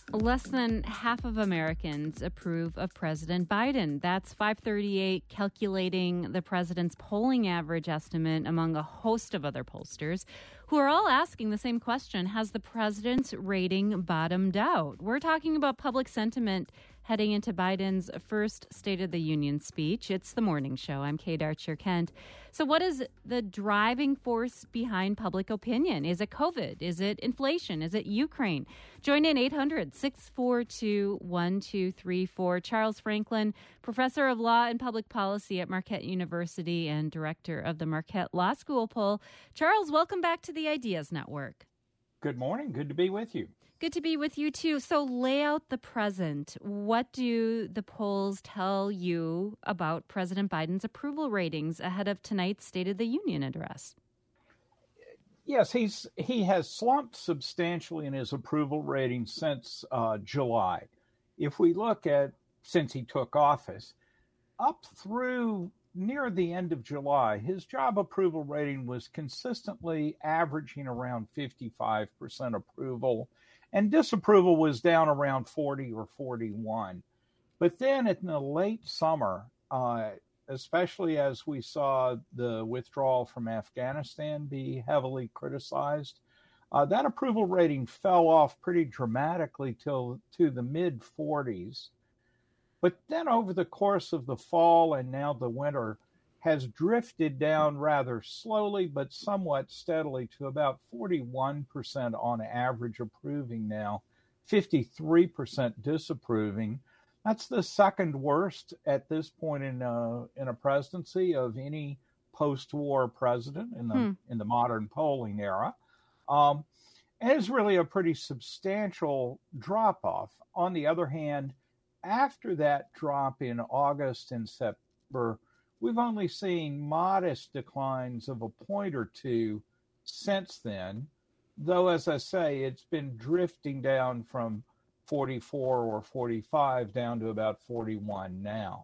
Less than half of Americans approve of President Biden. That's 538 calculating the president's polling average estimate among a host of other pollsters who are all asking the same question. Has the president's rating bottomed out? We're talking about public sentiment heading into Biden's first State of the Union speech. It's the morning show. I'm Kate Archer-Kent. So what is the driving force behind public opinion? Is it COVID? Is it inflation? Is it Ukraine? Join in 800-642-1234. Charles Franklin, professor of law and public policy at Marquette University and director of the Marquette Law School poll. Charles, welcome back to the Ideas Network. Good morning. Good to be with you. Good to be with you, too. So lay out the present. What do the polls tell you about President Biden's approval ratings ahead of tonight's State of the Union address? Yes, he has slumped substantially in his approval rating since July. If we look at since he took office, up through near the end of July, his job approval rating was consistently averaging around 55% approval, and disapproval was down around 40 or 41. But then in the late summer, especially as we saw the withdrawal from Afghanistan be heavily criticized, that approval rating fell off pretty dramatically to the mid-40s. But then over the course of the fall and now the winter has drifted down rather slowly but somewhat steadily to about 41% on average approving now, 53% disapproving. That's the second worst at this point in a presidency of any post-war president in the modern polling era. And it's really a pretty substantial drop-off. On the other hand, after that drop in August and September, we've only seen modest declines of a point or two since then, though, as I say, it's been drifting down from 44 or 45 down to about 41 now.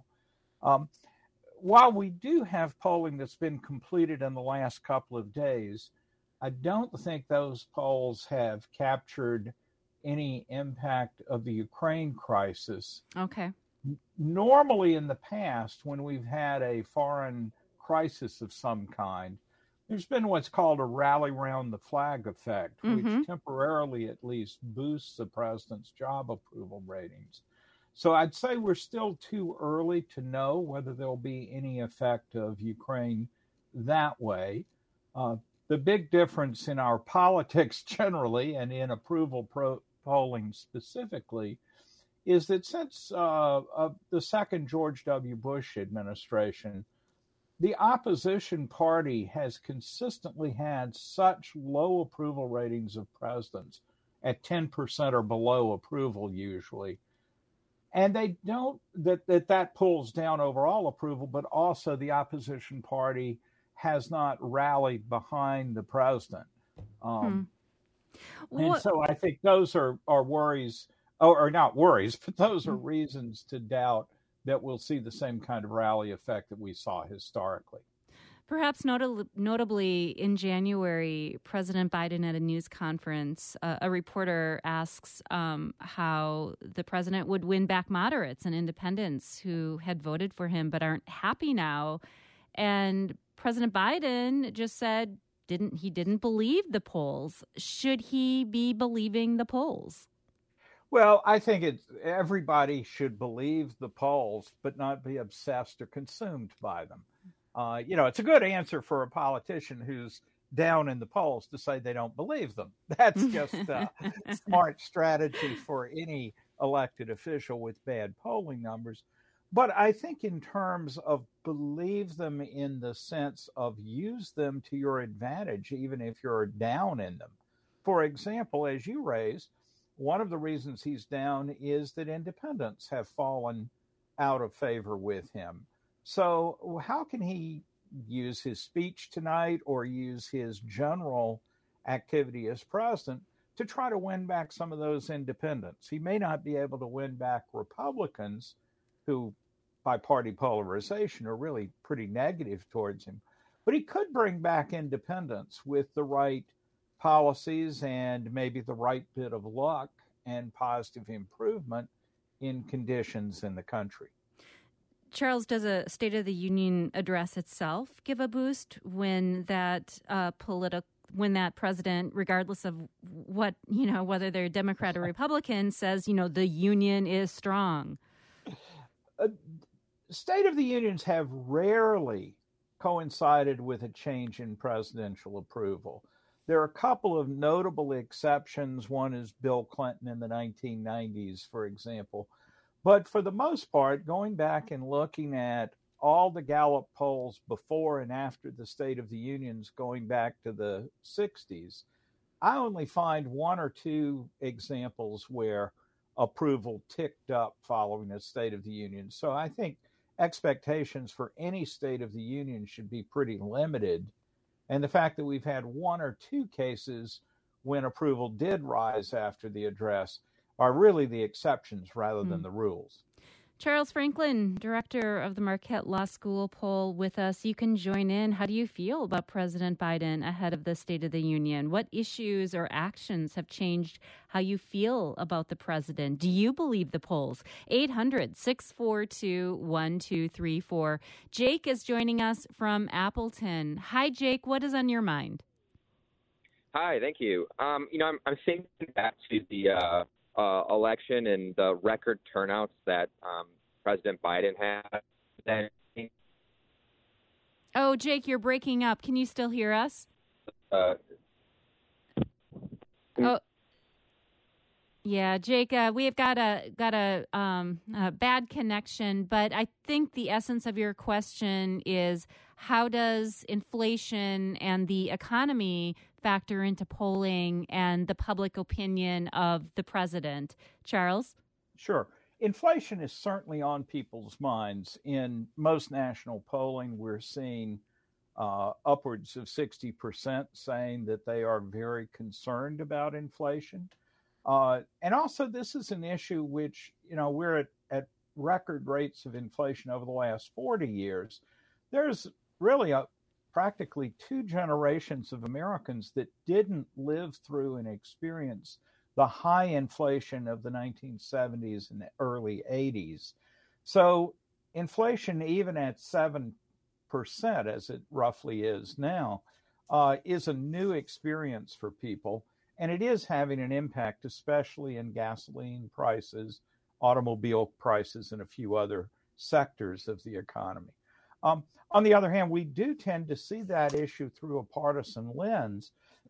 While we do have polling that's been completed in the last couple of days, I don't think those polls have captured any impact of the Ukraine crisis. Okay. Normally in the past, when we've had a foreign crisis of some kind, there's been what's called a rally round the flag effect, which temporarily at least boosts the president's job approval ratings. So I'd say we're still too early to know whether there'll be any effect of Ukraine that way. The big difference in our politics generally and in approval polling specifically is that since the second George W. Bush administration, the opposition party has consistently had such low approval ratings of presidents at 10% or below approval usually. And they don't, that pulls down overall approval, but also the opposition party has not rallied behind the president. And so I think those are worries, or not worries, but those are reasons to doubt that we'll see the same kind of rally effect that we saw historically. Perhaps notably in January, President Biden at a news conference, a reporter asks how the president would win back moderates and independents who had voted for him but aren't happy now. And President Biden just said he didn't believe the polls. Should he be believing the polls? Well, I think everybody should believe the polls, but not be obsessed or consumed by them. It's a good answer for a politician who's down in the polls to say they don't believe them. That's just a smart strategy for any elected official with bad polling numbers. But I think in terms of believe them in the sense of use them to your advantage, even if you're down in them. For example, as you raised, one of the reasons he's down is that independents have fallen out of favor with him. So how can he use his speech tonight or use his general activity as president to try to win back some of those independents? He may not be able to win back Republicans who, by party polarization, are really pretty negative towards him, but he could bring back independents with the right policies and maybe the right bit of luck and positive improvement in conditions in the country. Charles, does a State of the Union address itself give a boost when that when that president, regardless of what, whether they're Democrat or Republican, says, the union is strong? State of the Unions have rarely coincided with a change in presidential approval. There are a couple of notable exceptions. One is Bill Clinton in the 1990s, for example. But for the most part, going back and looking at all the Gallup polls before and after the State of the Unions, going back to the 60s, I only find one or two examples where approval ticked up following a State of the Union. So I think expectations for any State of the Union should be pretty limited. And the fact that we've had one or two cases when approval did rise after the address are really the exceptions rather than the rules. Charles Franklin, director of the Marquette Law School poll, with us. You can join in. How do you feel about President Biden ahead of the State of the Union? What issues or actions have changed how you feel about the president? Do you believe the polls? 800-642-1234. Jake is joining us from Appleton. Hi, Jake. What is on your mind? Hi, thank you. I'm thinking back to the election and the record turnouts that President Biden had. Oh, Jake, you're breaking up. Can you still hear us? Yeah, Jake, we have got a bad connection, but I think the essence of your question is, how does inflation and the economy factor into polling and the public opinion of the president? Charles? Sure. Inflation is certainly on people's minds. In most national polling, we're seeing upwards of 60% saying that they are very concerned about inflation. And also, this is an issue which, we're at record rates of inflation over the last 40 years. There's really practically two generations of Americans that didn't live through and experience the high inflation of the 1970s and the early 80s. So inflation, even at 7%, as it roughly is now, is a new experience for people. And it is having an impact, especially in gasoline prices, automobile prices, and a few other sectors of the economy. On the other hand, we do tend to see that issue through a partisan lens,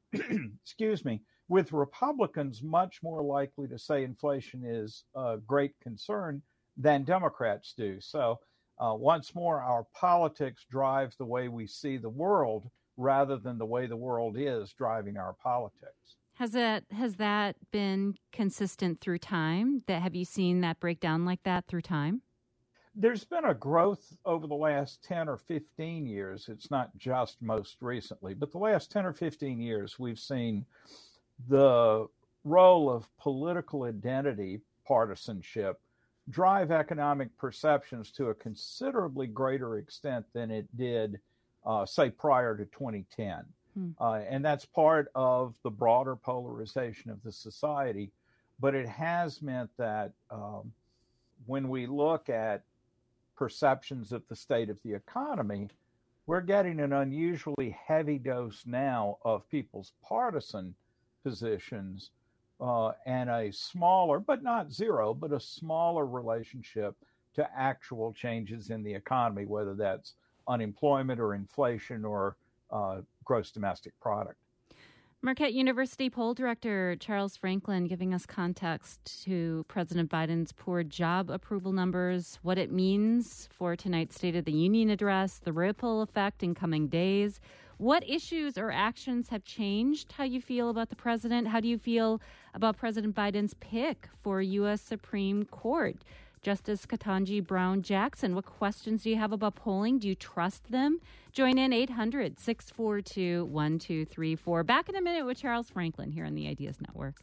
with Republicans much more likely to say inflation is a great concern than Democrats do. So once more, our politics drives the way we see the world rather than the way the world is driving our politics. Has that been consistent through time? Have you seen that breakdown like that through time? There's been a growth over the last 10 or 15 years. It's not just most recently, but the last 10 or 15 years, we've seen the role of political identity, partisanship, drive economic perceptions to a considerably greater extent than it did, say, prior to 2010. And that's part of the broader polarization of the society. But it has meant that when we look at perceptions of the state of the economy, we're getting an unusually heavy dose now of people's partisan positions and a smaller, but not zero, but a smaller relationship to actual changes in the economy, whether that's unemployment or inflation or gross domestic product. Marquette University poll director Charles Franklin giving us context to President Biden's poor job approval numbers, what it means for tonight's State of the Union address, the ripple effect in coming days. What issues or actions have changed how you feel about the president? How do you feel about President Biden's pick for U.S. Supreme Court? Justice Ketanji Brown Jackson, what questions do you have about polling? Do you trust them? Join in 800-642-1234. Back in a minute with Charles Franklin here on the Ideas Network.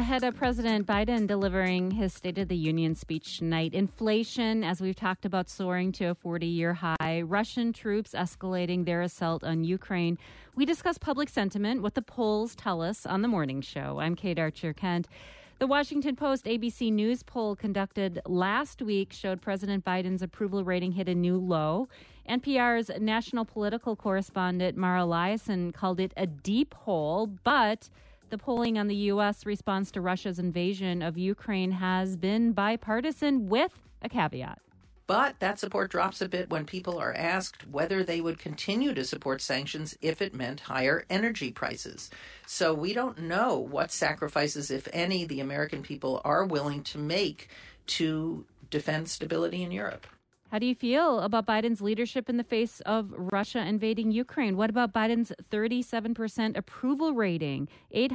Ahead of President Biden delivering his State of the Union speech tonight, inflation, as we've talked about, soaring to a 40-year high, Russian troops escalating their assault on Ukraine. We discuss public sentiment, what the polls tell us on the morning show. I'm Kate Archer-Kent. The Washington Post ABC News poll conducted last week showed President Biden's approval rating hit a new low. NPR's national political correspondent Mara Liasson called it a deep hole, but the polling on the U.S. response to Russia's invasion of Ukraine has been bipartisan with a caveat. But that support drops a bit when people are asked whether they would continue to support sanctions if it meant higher energy prices. So we don't know what sacrifices, if any, the American people are willing to make to defend stability in Europe. How do you feel about Biden's leadership in the face of Russia invading Ukraine? What about Biden's 37% approval rating?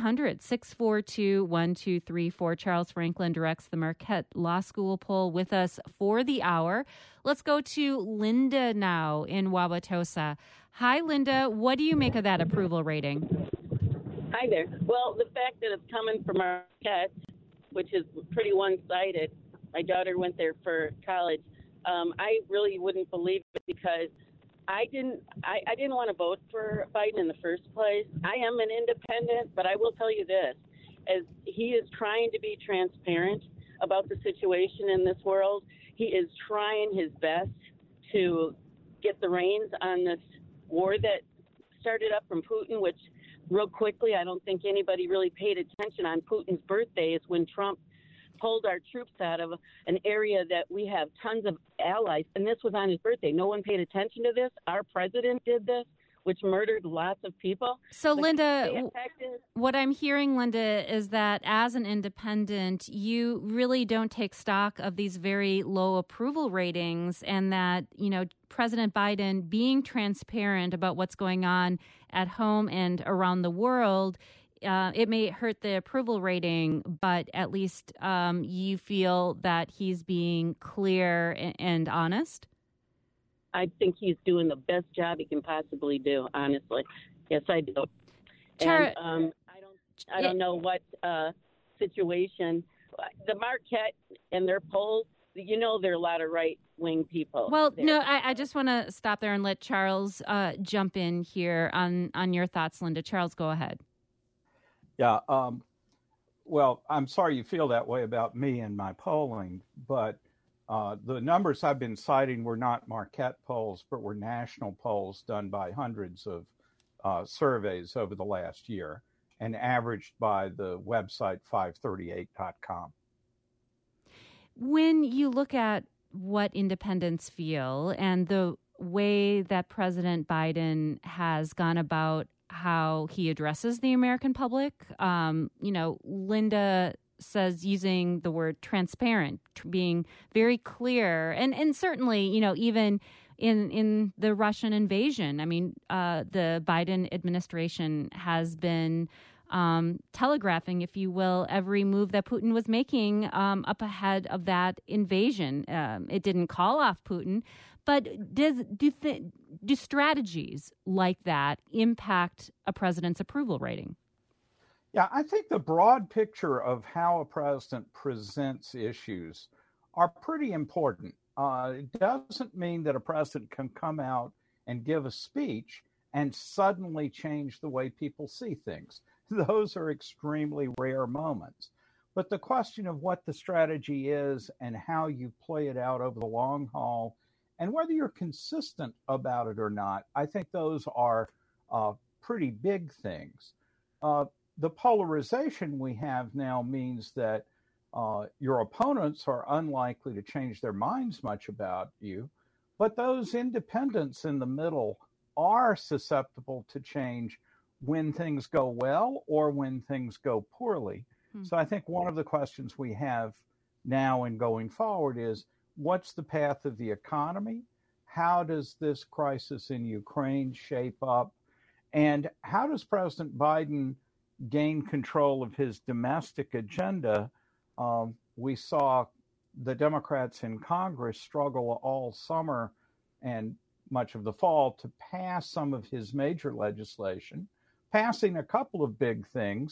800-642-1234. Charles Franklin directs the Marquette Law School poll with us for the hour. Let's go to Linda now in Wauwatosa. Hi, Linda. What do you make of that approval rating? Hi there. Well, the fact that it's coming from Marquette, which is pretty one-sided, my daughter went there for college. I really wouldn't believe it because I didn't want to vote for Biden in the first place. I am an independent, but I will tell you this, as he is trying to be transparent about the situation in this world, he is trying his best to get the reins on this war that started up from Putin, which real quickly, I don't think anybody really paid attention on Putin's birthday is when Trump pulled our troops out of an area that we have tons of allies, and this was on his birthday. No one paid attention to this. Our president did this, which murdered lots of people. So, Linda, what I'm hearing, Linda, is that as an independent, you really don't take stock of these very low approval ratings, and that, you know, President Biden being transparent about what's going on at home and around the world, it may hurt the approval rating, but at least you feel that he's being clear and honest? I think he's doing the best job he can possibly do, honestly. Yes, I do. And I don't know what situation. The Marquette and their polls, you know, there are a lot of right-wing people. Well, there. No, I just want to stop there and let Charles jump in here on your thoughts, Linda. Charles, go ahead. Yeah, well, I'm sorry you feel that way about me and my polling, but the numbers I've been citing were not Marquette polls, but were national polls done by hundreds of surveys over the last year and averaged by the website 538.com. When you look at what independents feel and the way that President Biden has gone about how he addresses the American public, you know, Linda says using the word transparent, being very clear, and certainly, you know, even in the Russian invasion, I mean, the Biden administration has been telegraphing, if you will, every move that Putin was making up ahead of that invasion. It didn't call off Putin, but do strategies like that impact a president's approval rating? Yeah, I think the broad picture of how a president presents issues are pretty important. It doesn't mean that a president can come out and give a speech and suddenly change the way people see things. Those are extremely rare moments. But the question of what the strategy is and how you play it out over the long haul and whether you're consistent about it or not, I think those are pretty big things. The polarization we have now means that your opponents are unlikely to change their minds much about you, but those independents in the middle are susceptible to change when things go well or when things go poorly. So I think one of the questions we have now and going forward is, what's the path of the economy? How does this crisis in Ukraine shape up? And how does President Biden gain control of his domestic agenda? We saw the Democrats in Congress struggle all summer and much of the fall to pass some of his major legislation, passing a couple of big things,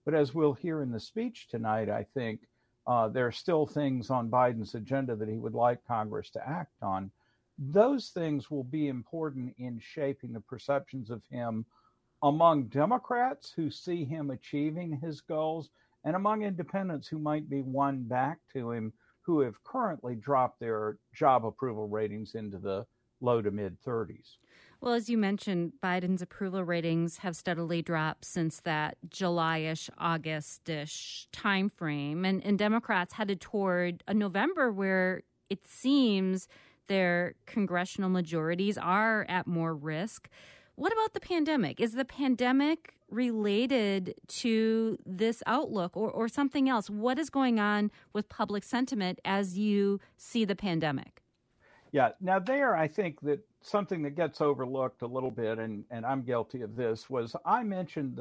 But as we'll hear in the speech tonight, I think there are still things on Biden's agenda that he would like Congress to act on. Those things will be important in shaping the perceptions of him among Democrats who see him achieving his goals and among independents who might be won back to him, who have currently dropped their job approval ratings into the low to mid 30s. Well, as you mentioned, Biden's approval ratings have steadily dropped since that July-ish, August-ish timeframe. And Democrats headed toward a November where it seems their congressional majorities are at more risk. What about the pandemic? Is the pandemic related to this outlook or something else? What is going on with public sentiment as you see the pandemic? Yeah, now there, I think that something that gets overlooked a little bit, and I'm guilty of this, was I mentioned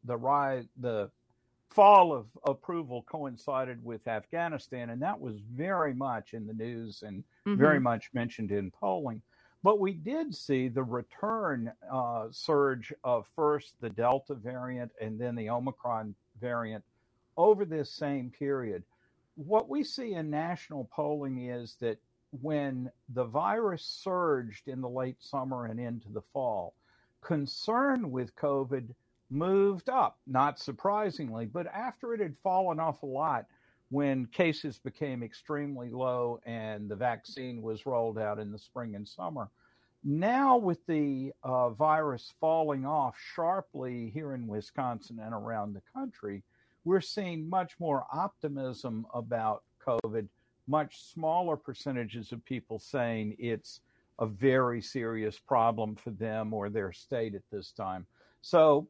the fall of approval coincided with Afghanistan, and that was very much in the news and very much mentioned in polling. But we did see the return surge of first the Delta variant and then the Omicron variant over this same period. What we see in national polling is that when the virus surged in the late summer and into the fall, concern with COVID moved up, not surprisingly, but after it had fallen off a lot when cases became extremely low and the vaccine was rolled out in the spring and summer. Now with the virus falling off sharply here in Wisconsin and around the country, we're seeing much more optimism about COVID, much smaller percentages of people saying it's a very serious problem for them or their state at this time. So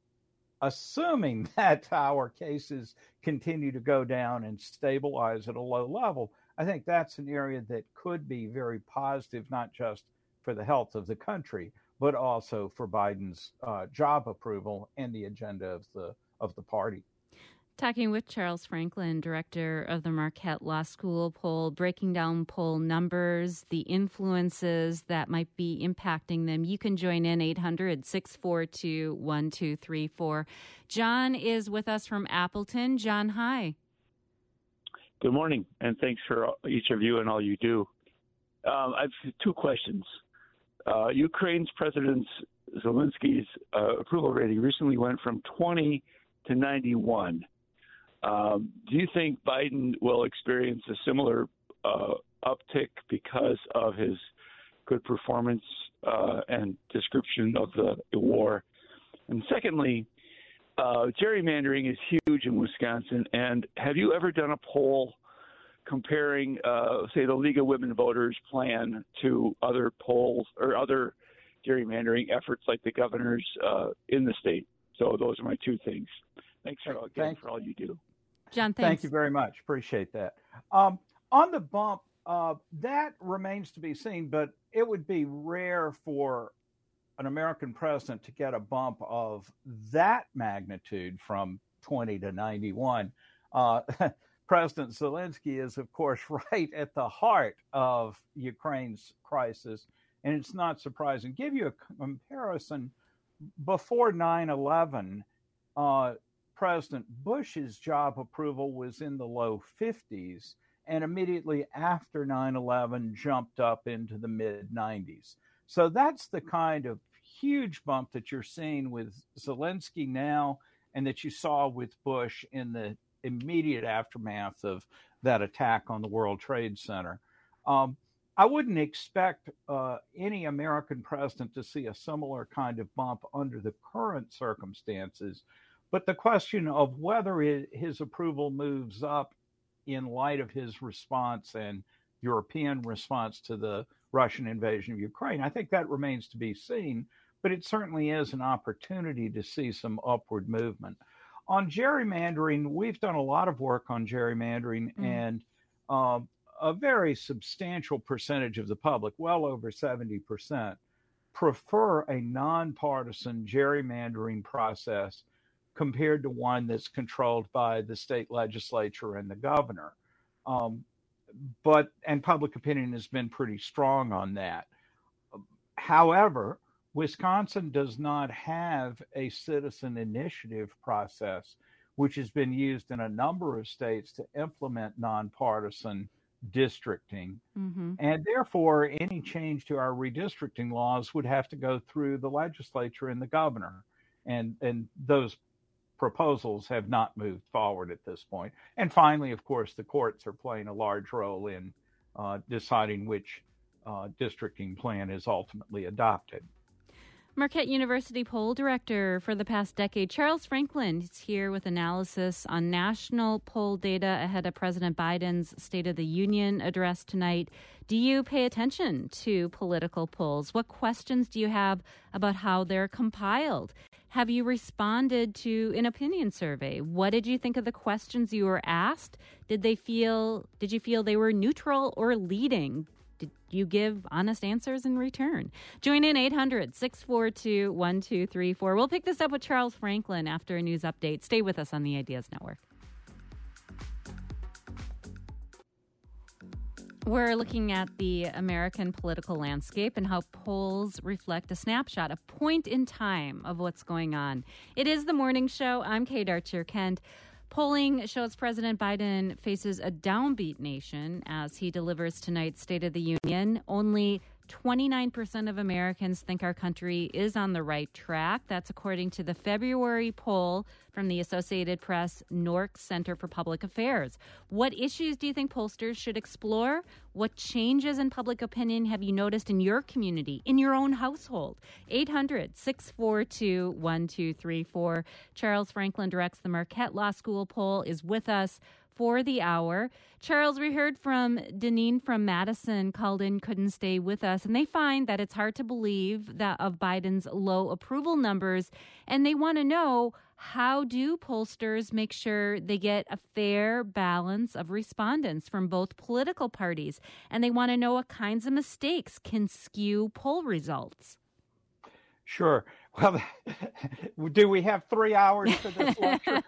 assuming that our cases continue to go down and stabilize at a low level, I think that's an area that could be very positive, not just for the health of the country, but also for Biden's job approval and the agenda of the party. Talking with Charles Franklin, director of the Marquette Law School poll, breaking down poll numbers, the influences that might be impacting them. You can join in 800-642-1234. John is with us from Appleton. John, hi. Good morning, and thanks for each of you and all you do. I have two questions. Ukraine's President Zelensky's approval rating recently went from 20 to 91. Do you think Biden will experience a similar uptick because of his good performance and description of the war? And secondly, gerrymandering is huge in Wisconsin. And have you ever done a poll comparing, say, the League of Women Voters plan to other polls or other gerrymandering efforts like the governor's in the state? So those are my two things. Thanks for all you do. John, thanks. Thank you very much. Appreciate that. On the bump, that remains to be seen, but it would be rare for an American president to get a bump of that magnitude from 20 to 91. President Zelensky is, of course, right at the heart of Ukraine's crisis, and it's not surprising. Give you a comparison. Before 9/11, President Bush's job approval was in the low 50s, and immediately after 9/11 jumped up into the mid-90s. So that's the kind of huge bump that you're seeing with Zelensky now and that you saw with Bush in the immediate aftermath of that attack on the World Trade Center. I wouldn't expect any American president to see a similar kind of bump under the current circumstances. But the question of whether his approval moves up in light of his response and European response to the Russian invasion of Ukraine, I think that remains to be seen. But it certainly is an opportunity to see some upward movement. On gerrymandering, we've done a lot of work on gerrymandering, and a very substantial percentage of the public, well over 70%, prefer a nonpartisan gerrymandering process compared to one that's controlled by the state legislature and the governor. And public opinion has been pretty strong on that. However, Wisconsin does not have a citizen initiative process which has been used in a number of states to implement nonpartisan districting. Mm-hmm. And therefore, any change to our redistricting laws would have to go through the legislature and the governor. And those proposals have not moved forward at this point. And finally, of course, the courts are playing a large role in deciding which districting plan is ultimately adopted. Marquette University poll director for the past decade, Charles Franklin, is here with analysis on national poll data ahead of President Biden's State of the Union address tonight. Do you pay attention to political polls? What questions do you have about how they're compiled? Have you responded to an opinion survey? What did you think of the questions you were asked? Did you feel they were neutral or leading? Did you give honest answers in return? Join in 800-642-1234. We'll pick this up with Charles Franklin after a news update. Stay with us on the Ideas Network. We're looking at the American political landscape and how polls reflect a snapshot, a point in time of what's going on. It is the morning show. I'm Kate Archer-Kent. Polling shows President Biden faces a downbeat nation as he delivers tonight's State of the Union. Only 29% of Americans think our country is on the right track. That's according to the February poll from the Associated Press NORC Center for Public Affairs. What issues do you think pollsters should explore? What changes in public opinion have you noticed in your community, in your own household? 800-642-1234. Charles Franklin directs the Marquette Law School poll, is with us for the hour. Charles, we heard from Deneen from Madison, called in, couldn't stay with us, and they find that it's hard to believe that of Biden's low approval numbers, and they want to know, how do pollsters make sure they get a fair balance of respondents from both political parties? And they want to know what kinds of mistakes can skew poll results. Sure. Well, do we have 3 hours for this lecture?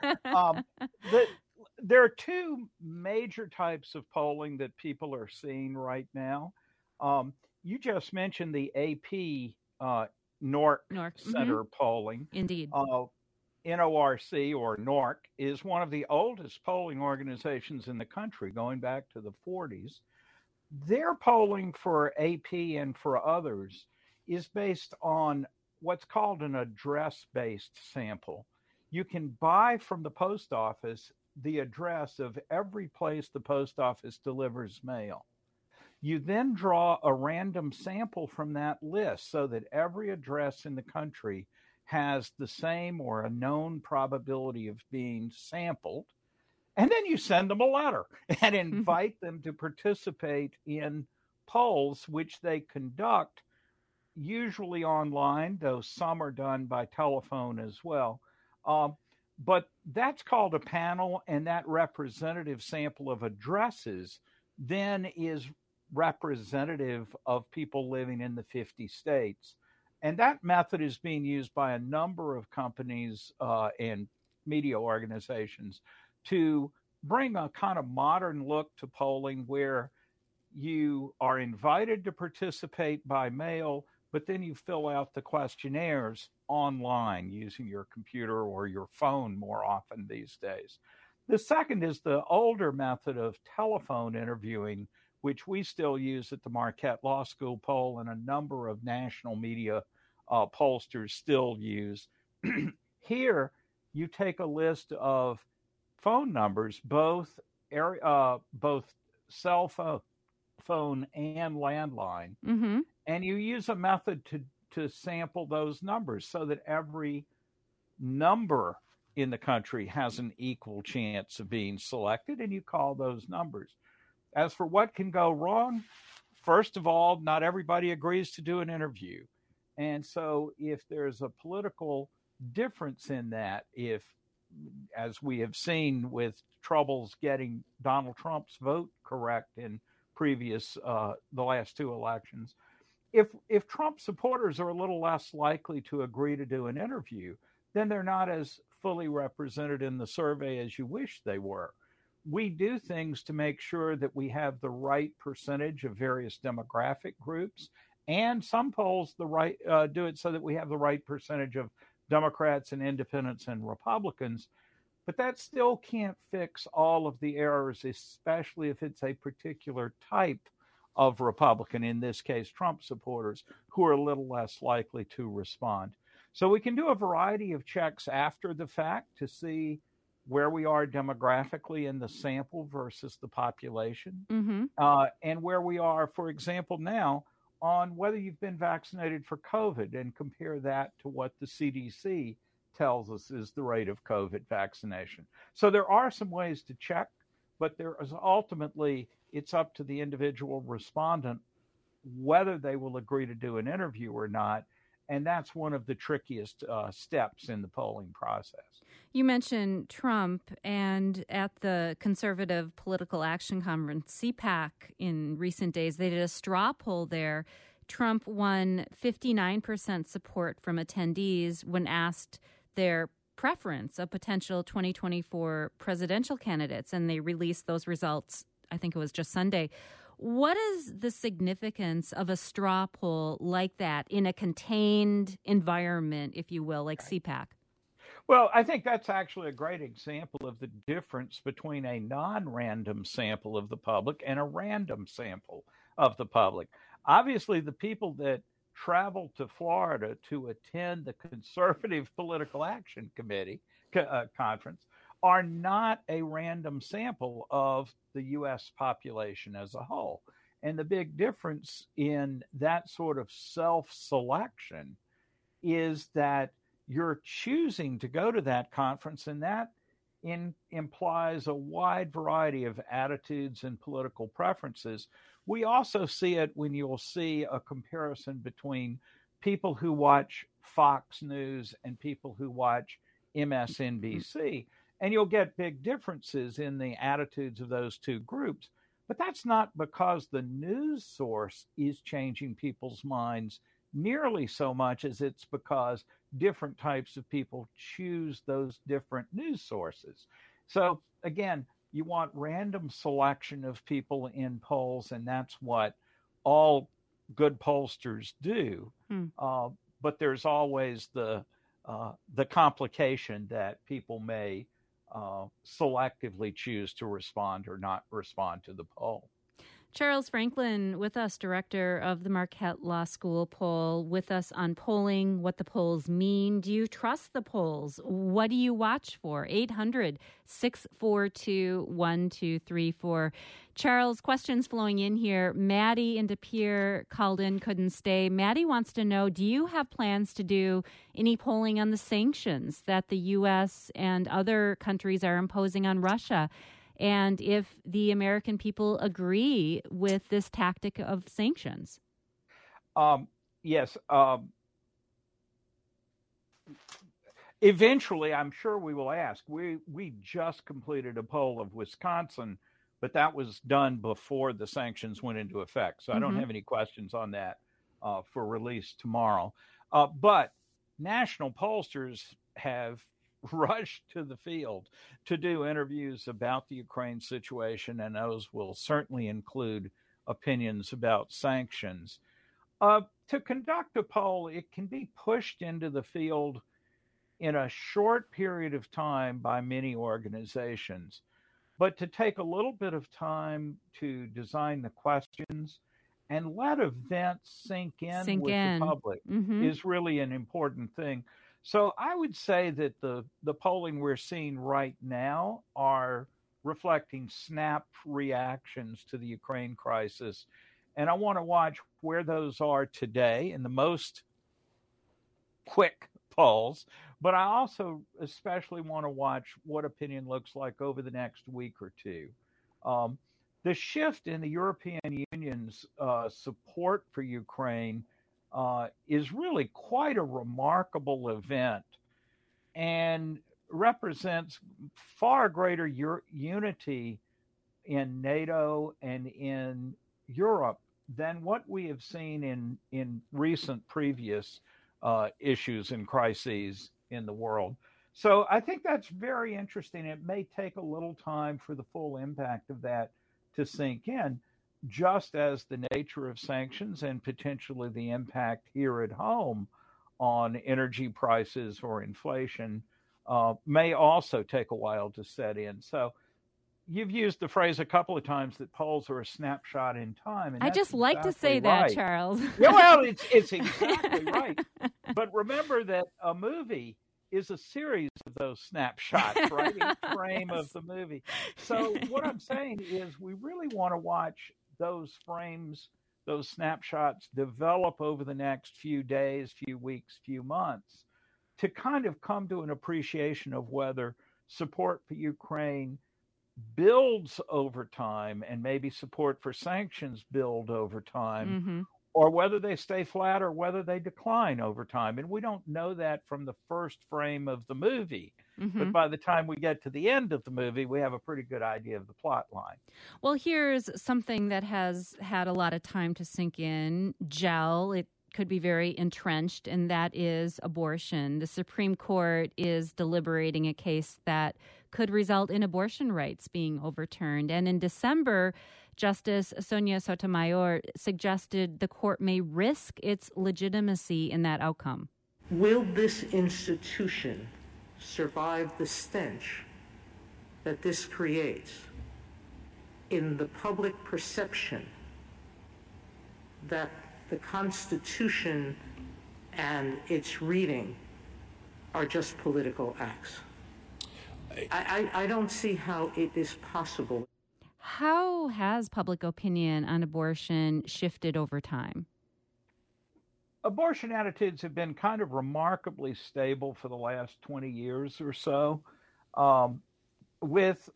There are two major types of polling that people are seeing right now. You just mentioned the AP NORC Center polling. Indeed. NORC, or NORC, is one of the oldest polling organizations in the country, going back to the 40s. Their polling for AP and for others is based on what's called an address-based sample. You can buy from the post office the address of every place the post office delivers mail. You then draw a random sample from that list so that every address in the country has the same or a known probability of being sampled. And then you send them a letter and invite them to participate in polls, which they conduct usually online, though some are done by telephone as well. But that's called a panel, and that representative sample of addresses then is representative of people living in the 50 states. And that method is being used by a number of companies and media organizations to bring a kind of modern look to polling where you are invited to participate by mail, but then you fill out the questionnaires online using your computer or your phone more often these days. The second is the older method of telephone interviewing, which we still use at the Marquette Law School poll, and a number of national media pollsters still use. Here, you take a list of phone numbers, both cell phone and landline, and you use a method to sample those numbers so that every number in the country has an equal chance of being selected, and you call those numbers. As for what can go wrong, first of all, not everybody agrees to do an interview. And so if there's a political difference in that, if, as we have seen with troubles getting Donald Trump's vote correct in previous, the last two elections, if Trump supporters are a little less likely to agree to do an interview, then they're not as fully represented in the survey as you wish they were. We do things to make sure that we have the right percentage of various demographic groups, and some polls do it so that we have the right percentage of Democrats and independents and Republicans. But that still can't fix all of the errors, especially if it's a particular type of Republican, in this case, Trump supporters, who are a little less likely to respond. So we can do a variety of checks after the fact to see where we are demographically in the sample versus the population, and where we are, for example, now on whether you've been vaccinated for COVID, and compare that to what the CDC tells us is the rate of COVID vaccination. So there are some ways to check, but there is ultimately, it's up to the individual respondent whether they will agree to do an interview or not. And that's one of the trickiest steps in the polling process. You mentioned Trump, and at the Conservative Political Action Conference, CPAC, in recent days, they did a straw poll there. Trump won 59% support from attendees when asked their preference of potential 2024 presidential candidates, and they released those results, I think it was just Sunday. What is the significance of a straw poll like that in a contained environment, if you will, like CPAC? Well, I think that's actually a great example of the difference between a non-random sample of the public and a random sample of the public. Obviously, the people that traveled to Florida to attend the Conservative Political Action Committee conference are not a random sample of the U.S. population as a whole. And the big difference in that sort of self-selection is that you're choosing to go to that conference, and that implies a wide variety of attitudes and political preferences. We also see it when you'll see a comparison between people who watch Fox News and people who watch MSNBC. And you'll get big differences in the attitudes of those two groups. But that's not because the news source is changing people's minds nearly so much as it's because different types of people choose those different news sources. So again, you want random selection of people in polls, and that's what all good pollsters do. But there's always the complication that people may selectively choose to respond or not respond to the poll. Charles Franklin with us, director of the Marquette Law School poll, with us on polling, what the polls mean. Do you trust the polls? What do you watch for? 800-642-1234. Charles, questions flowing in here. Maddie in De Pere called in, couldn't stay. Maddie wants to know, do you have plans to do any polling on the sanctions that the U.S. and other countries are imposing on Russia? And if the American people agree with this tactic of sanctions? Yes. Eventually, I'm sure we will ask. We just completed a poll of Wisconsin, but that was done before the sanctions went into effect. So I don't have any questions on that for release tomorrow. But national pollsters have rushed to the field to do interviews about the Ukraine situation, and those will certainly include opinions about sanctions. To conduct a poll, it can be pushed into the field in a short period of time by many organizations. But to take a little bit of time to design the questions and let events sink in the public is really an important thing. So I would say that the polling we're seeing right now are reflecting snap reactions to the Ukraine crisis. And I want to watch where those are today in the most quick polls. But I also especially want to watch what opinion looks like over the next week or two. The shift in the European Union's support for Ukraine is really quite a remarkable event and represents far greater unity in NATO and in Europe than what we have seen in recent previous issues and crises in the world. So I think that's very interesting. It may take a little time for the full impact of that to sink in, just as the nature of sanctions and potentially the impact here at home on energy prices or inflation may also take a while to set in. So you've used the phrase a couple of times that polls are a snapshot in time. And I just like to say right. that, Charles. Yeah, well, it's exactly right. But remember that a movie is a series of those snapshots, right? Each frame of the movie. So what I'm saying is we really want to watch those frames, those snapshots develop over the next few days, few weeks, few months to kind of come to an appreciation of whether support for Ukraine builds over time and maybe support for sanctions build over time, or whether they stay flat or whether they decline over time. And we don't know that from the first frame of the movie. But by the time we get to the end of the movie, we have a pretty good idea of the plot line. Well, here's something that has had a lot of time to sink in, gel. It could be very entrenched, and that is abortion. The Supreme Court is deliberating a case that could result in abortion rights being overturned. And in December, Justice Sonia Sotomayor suggested the court may risk its legitimacy in that outcome. Will this institution survive the stench that this creates in the public perception that the Constitution and its reading are just political acts? I don't see how it is possible. How has public opinion on abortion shifted over time? Abortion attitudes have been kind of remarkably stable for the last 20 years or so, with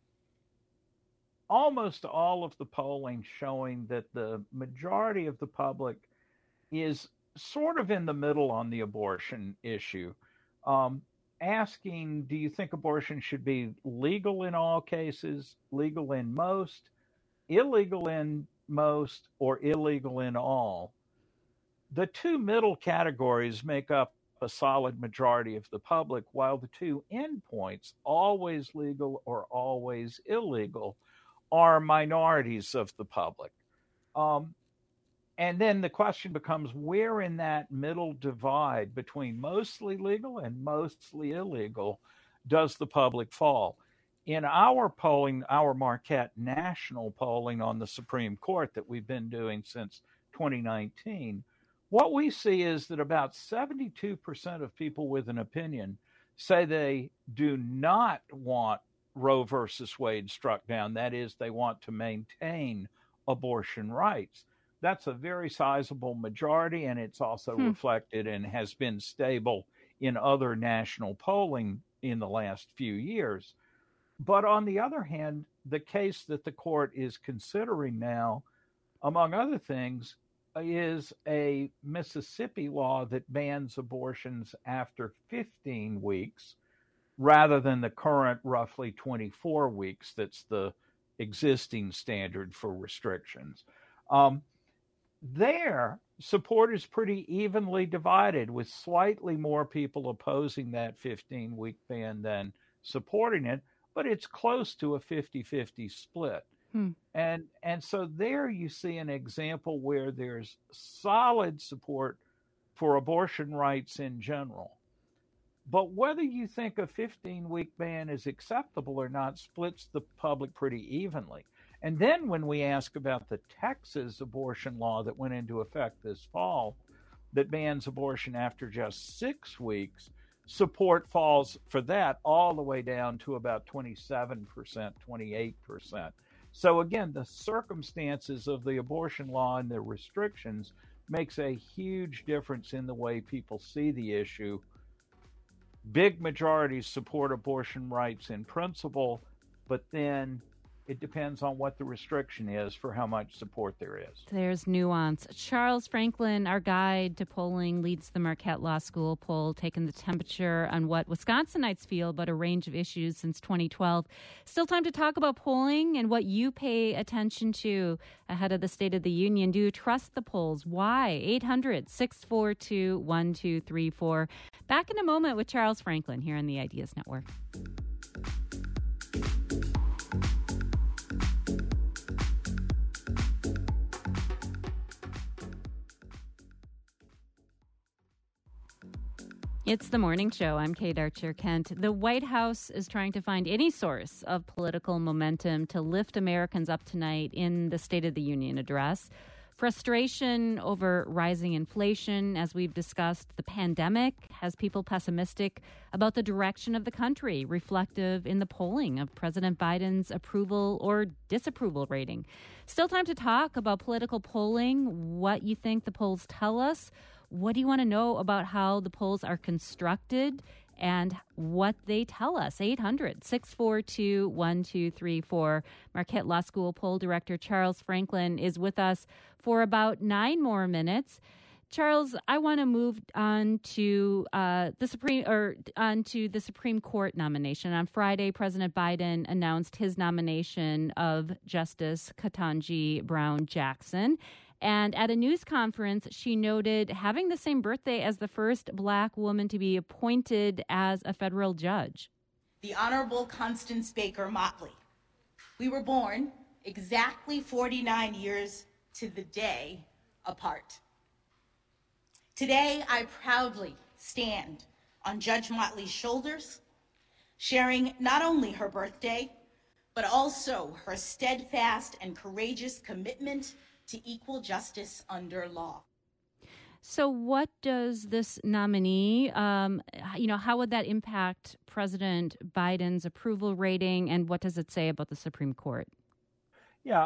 almost all of the polling showing that the majority of the public is sort of in the middle on the abortion issue. Asking, do you think abortion should be legal in all cases, legal in most, illegal in most, or illegal in all? The two middle categories make up a solid majority of the public, while the two endpoints, always legal or always illegal, are minorities of the public. And then the question becomes, where in that middle divide between mostly legal and mostly illegal does the public fall? In our polling, our Marquette national polling on the Supreme Court that we've been doing since 2019, what we see is that about 72% of people with an opinion say they do not want Roe versus Wade struck down. That is, they want to maintain abortion rights. That's a very sizable majority, and it's also reflected and has been stable in other national polling in the last few years. But on the other hand, the case that the court is considering now, among other things, is a Mississippi law that bans abortions after 15 weeks rather than the current roughly 24 weeks that's the existing standard for restrictions. There, support is pretty evenly divided, with slightly more people opposing that 15-week ban than supporting it, but it's close to a 50-50 split. And so there you see an example where there's solid support for abortion rights in general. But whether you think a 15-week ban is acceptable or not splits the public pretty evenly. And then when we ask about the Texas abortion law that went into effect this fall that bans abortion after just 6 weeks, support falls for that all the way down to about 27%, 28%. So again, the circumstances of the abortion law and the restrictions makes a huge difference in the way people see the issue. Big majorities support abortion rights in principle, but then it depends on what the restriction is for how much support there is. There's nuance. Charles Franklin, our guide to polling, leads the Marquette Law School poll, taking the temperature on what Wisconsinites feel about a range of issues since 2012. Still time to talk about polling and what you pay attention to ahead of the State of the Union. Do you trust the polls? Why? 800-642-1234. Back in a moment with Charles Franklin here on the Ideas Network. It's the morning show. I'm Kate Archer-Kent. The White House is trying to find any source of political momentum to lift Americans up tonight in the State of the Union address. Frustration over rising inflation, as we've discussed, the pandemic has people pessimistic about the direction of the country, reflective in the polling of President Biden's approval or disapproval rating. Still time to talk about political polling, what you think the polls tell us. What do you want to know about how the polls are constructed and what they tell us? 800-642-1234. Marquette Law School poll director Charles Franklin is with us for about 9 more minutes. Charles, I want to move on to the Supreme Court nomination. On Friday, President Biden announced his nomination of Justice Ketanji Brown Jackson. And at a news conference, she noted having the same birthday as the first Black woman to be appointed as a federal judge. The Honorable Constance Baker Motley. We were born exactly 49 years to the day apart. Today, I proudly stand on Judge Motley's shoulders, sharing not only her birthday, but also her steadfast and courageous commitment to equal justice under law. So what does this nominee, how would that impact President Biden's approval rating, and what does it say about the Supreme Court? Yeah.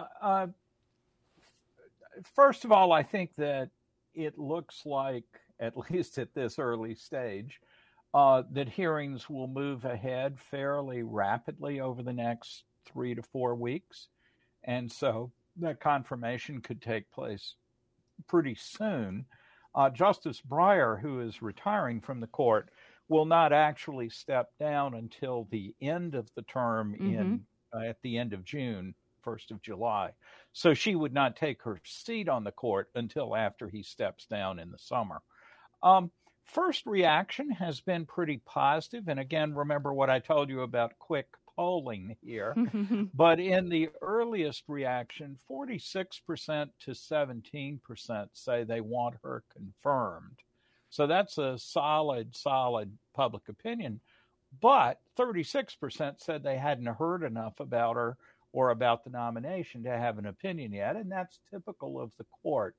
First of all, I think that it looks like, at least at this early stage, that hearings will move ahead fairly rapidly over the next 3 to 4 weeks. And so that confirmation could take place pretty soon. Justice Breyer, who is retiring from the court, will not actually step down until the end of the term at the end of June, 1st of July. So she would not take her seat on the court until after he steps down in the summer. First reaction has been pretty positive. And again, remember what I told you about quick polling here. But in the earliest reaction, 46% to 17% say they want her confirmed. So that's a solid public opinion. But 36% said they hadn't heard enough about her or about the nomination to have an opinion yet. And that's typical of the court.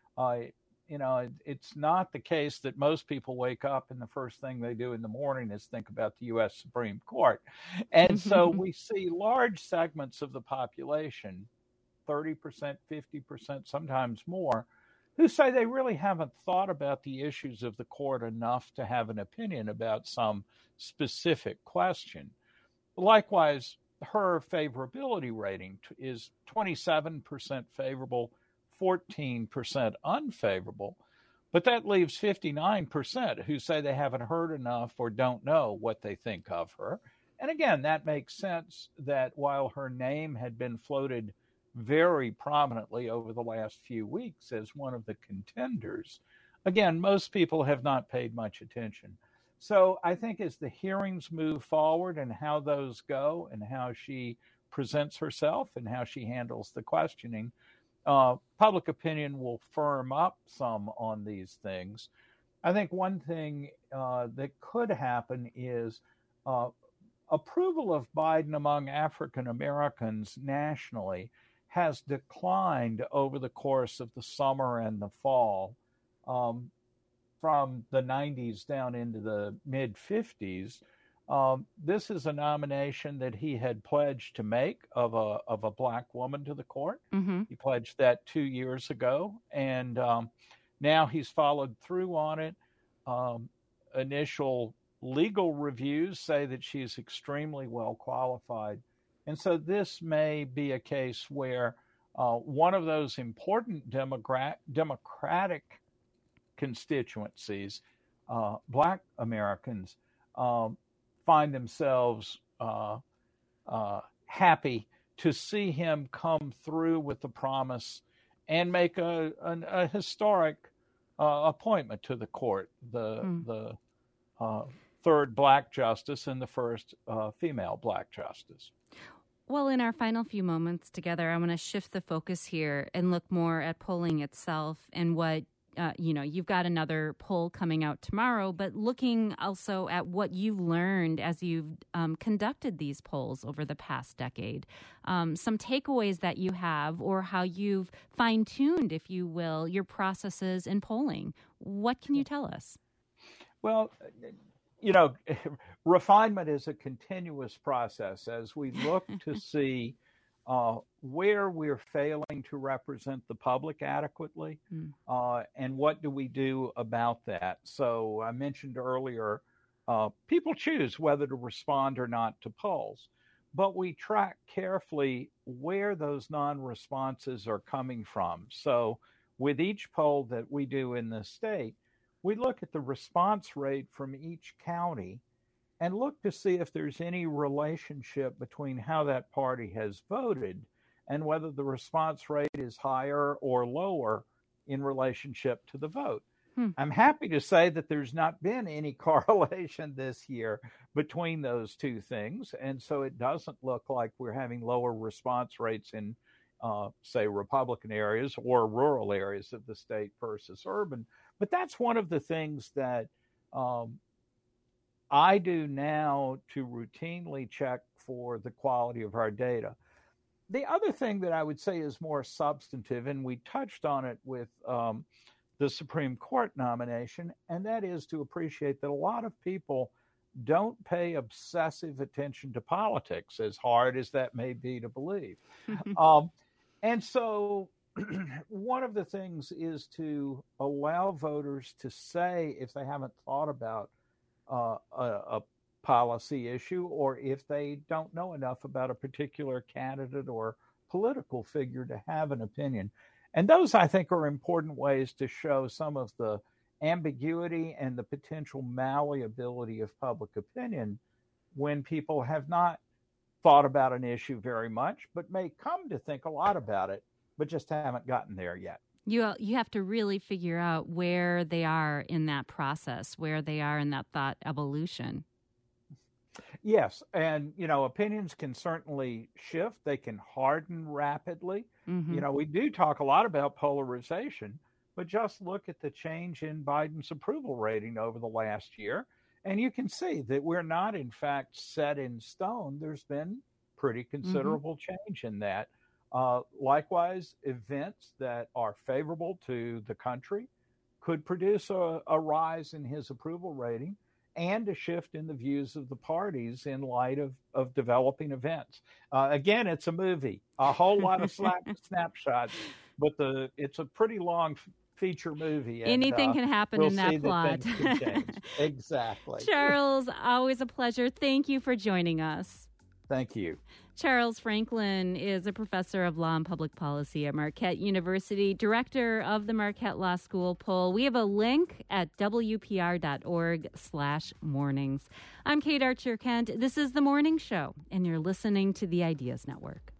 It's not the case that most people wake up and the first thing they do in the morning is think about the U.S. Supreme Court. And so we see large segments of the population, 30%, 50%, sometimes more, who say they really haven't thought about the issues of the court enough to have an opinion about some specific question. Likewise, her favorability rating is 27% favorable, 14% unfavorable, but that leaves 59% who say they haven't heard enough or don't know what they think of her. And again, that makes sense that while her name had been floated very prominently over the last few weeks as one of the contenders, again, most people have not paid much attention. So I think as the hearings move forward and how those go and how she presents herself and how she handles the questioning, public opinion will firm up some on these things. I think one thing that could happen is approval of Biden among African Americans nationally has declined over the course of the summer and the fall, from the 90s down into the mid-50s. This is a nomination that he had pledged to make of a Black woman to the court. He pledged that 2 years ago, and now he's followed through on it. Initial legal reviews say that she's extremely well qualified. And so this may be a case where one of those important Democratic constituencies, Black Americans, find themselves happy to see him come through with the promise and make a historic appointment to the court, the third Black justice and the first female Black justice. Well, in our final few moments together, I want to shift the focus here and look more at polling itself and what you've got another poll coming out tomorrow, but looking also at what you've learned as you've conducted these polls over the past decade, some takeaways that you have, or how you've fine-tuned, if you will, your processes in polling. What can you tell us? Well, refinement is a continuous process as we look to see where we're failing to represent the public adequately, and what do we do about that. So I mentioned earlier, people choose whether to respond or not to polls, but we track carefully where those non-responses are coming from. So with each poll that we do in the state, we look at the response rate from each county and look to see if there's any relationship between how that party has voted and whether the response rate is higher or lower in relationship to the vote. I'm happy to say that there's not been any correlation this year between those two things. And so it doesn't look like we're having lower response rates in, say, Republican areas or rural areas of the state versus urban. But that's one of the things that I do now to routinely check for the quality of our data. The other thing that I would say is more substantive, and we touched on it with the Supreme Court nomination, and that is to appreciate that a lot of people don't pay obsessive attention to politics, as hard as that may be to believe. And so one of the things is to allow voters to say if they haven't thought about a policy issue, or if they don't know enough about a particular candidate or political figure to have an opinion. And those, I think, are important ways to show some of the ambiguity and the potential malleability of public opinion when people have not thought about an issue very much, but may come to think a lot about it, but just haven't gotten there yet. You have to really figure out where they are in that process, where they are in that thought evolution. Yes. And, opinions can certainly shift. They can harden rapidly. We do talk a lot about polarization, but just look at the change in Biden's approval rating over the last year. And you can see that we're not, in fact, set in stone. There's been pretty considerable change in that. Likewise, events that are favorable to the country could produce a rise in his approval rating and a shift in the views of the parties in light of developing events. Again, it's a movie, a whole lot of snapshots, but it's a pretty long feature movie. And, anything can happen in that plot. That change. Exactly. Charles, always a pleasure. Thank you for joining us. Thank you. Charles Franklin is a professor of law and public policy at Marquette University, director of the Marquette Law School poll. We have a link at wpr.org/mornings. I'm Kate Archer-Kent. This is The Morning Show, and you're listening to the Ideas Network.